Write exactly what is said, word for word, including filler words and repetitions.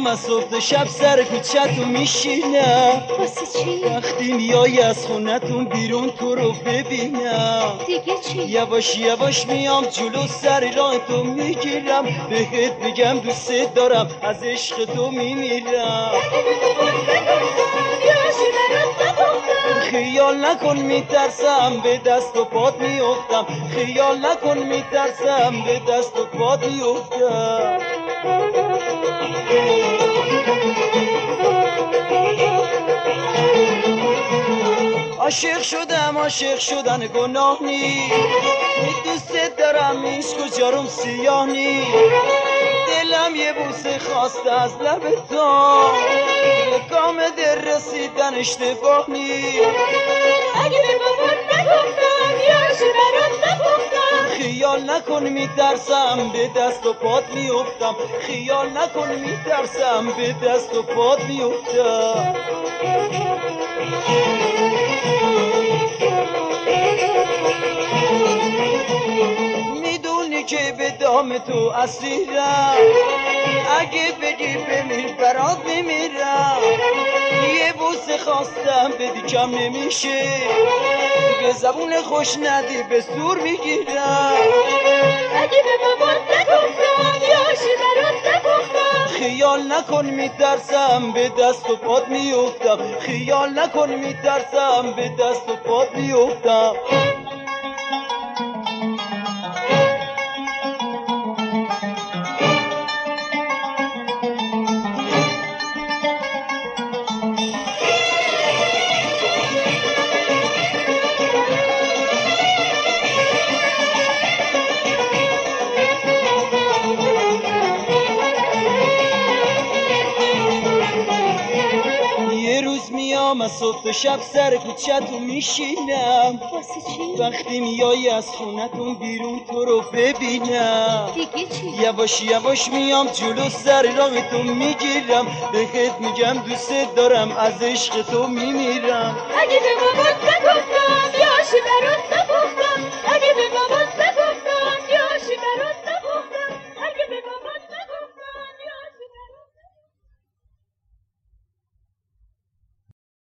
میام از صبح شب سر کوچه‌تون میشینم. واسه چی؟ وقتی میای از خونتون بیرون تو رو ببینم. دیگه چی؟ یواش یواش میام جلو سر راهتون میگیرم، بهت میگم دوست دارم از عشق تو میمیرم. خیال نکن میترسم به دست و پات میافتم، خیال نکن میترسم به دست و پات میافتم. عاشق شدم عاشق شدن گناه نی، دوست دارم عشق و جارم سیاه نی. دلم یه بوسه خواسته از لب تو، کام دل رسیدن اشتباه نی. اگه به بابات نگفتم یاشو برات نپختم. خیال نکن میترسم به دست و پات میافتم، خیال نکن میترسم به دست و پات میافتم. میدونی که به دام تو اسیرم، اگه بگی بمیر برات میمیرم. یه بوسه خواستم بدی کم نمیشه، به زبون خوش ندی به سور میگیرم. اگه به بابات نگفتم یاشو برات نپختم. خیال نکن میترسم به دست و پات میافتم، خیال نکن میترسم به دست و پات میافتم. یه روز میام از صبح تا شب سر کوچه‌تون میشینم. واسه چی؟ وقتی میای از خونتون بیرون تو رو ببینم. دیگه چی؟ یواش یواش میام جلو سر راهتون میگیرم، بهت میگم دوست دارم از عشق تو میمیرم. اگه به بابات